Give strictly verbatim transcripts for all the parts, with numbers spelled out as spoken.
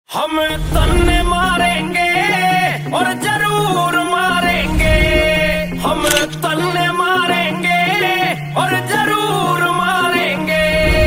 हम तन्ने मारेंगे और जरूर मारेंगे, हम तन्ने मारेंगे और जरूर मारेंगे।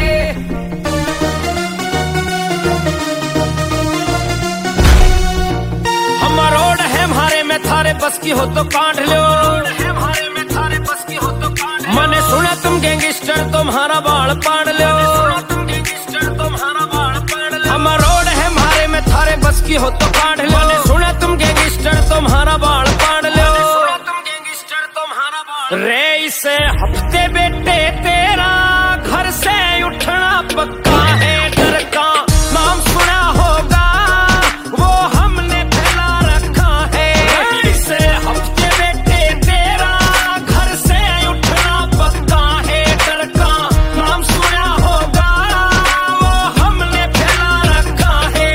हम रोड है हमारे में थारे बस की हो तो काट लो, हमारे में थारे बस की हो तो काट लो। मैंने सुना तुम गैंगस्टर तुम्हारा बाल पाड़ लो, तुम गैंगस्टर तुम्हारा बाल पाड़ लो। हम रोड है हमारे में थारे बस की हो तो काट लो। मैंने सुना तुम गैंगस्टर तुम्हारा बाल पाड़ लो, तुम गैंगस्टर तुम्हारा बाल। रे इसे हफ्ते बेटे तेरा घर से उठना पक्का है, डर का नाम सुना होगा वो हमने फैला रखा है। इसे हफ्ते बेटे तेरा घर से उठना पक्का है, डर का नाम सुना होगा वो हमने फैला रखा है।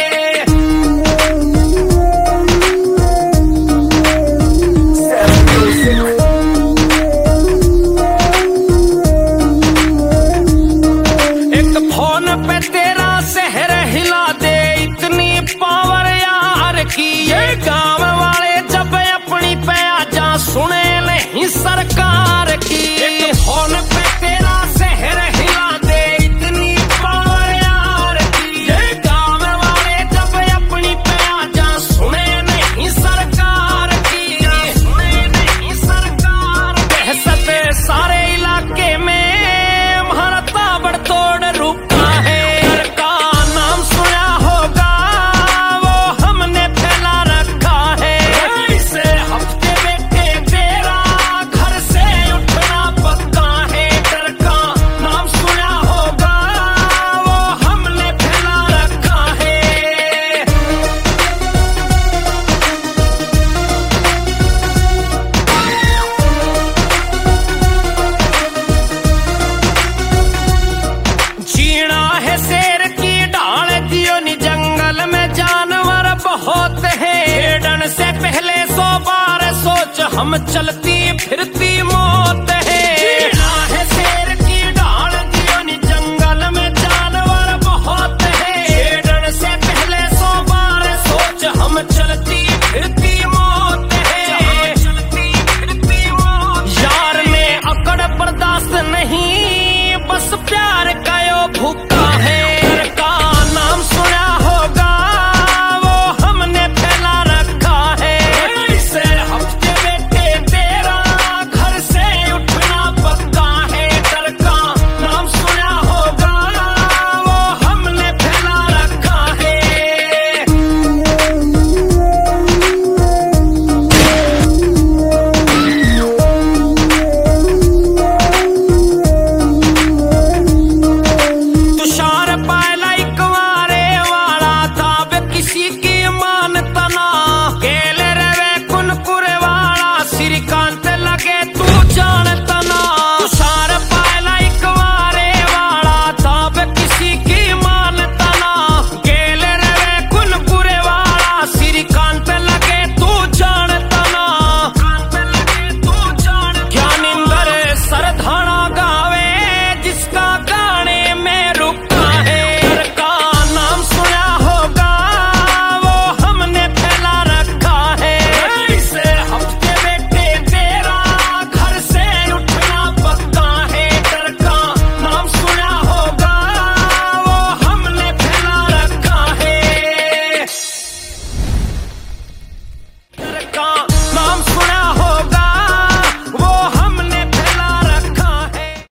एक फोन पे तेरा शहर हिला दे, इतनी पावर यार की। ये गांव वाले जब अपनी पे आजा सुने नहीं सरकार की। एक फोन पे तेरा शहर हिला दे, इतनी पावर यार की। ये गांव वाले जब अपनी पे आजा सुने नहीं सरकार की, सुने नहीं सरकार। दहशत सारे इलाके में हमारा ताबड़तोड़ रुका है, डर का नाम सुना होगा वो हमने फैला रखा है। इसे हफ्ते बेटे तेरा घर से उठना पक्का है, डर का नाम सुना होगा वो हमने फैला रखा है। जीना है शेर की ढाल दियो नी, जंगल में जानवर बहुत है। हिरन से पहले सौ बार सोच, हम चलती फिरती मौत है। जीना है शेर की ढाल दियो नी, जंगल में जानवर बहुत है। हिरन से पहले सौ बार सोच, हम चलती फिरती मौत है, चलती फिरती मौत। यार ने अकड़ बर्दाश्त नहीं, बस प्यार का यो भूखा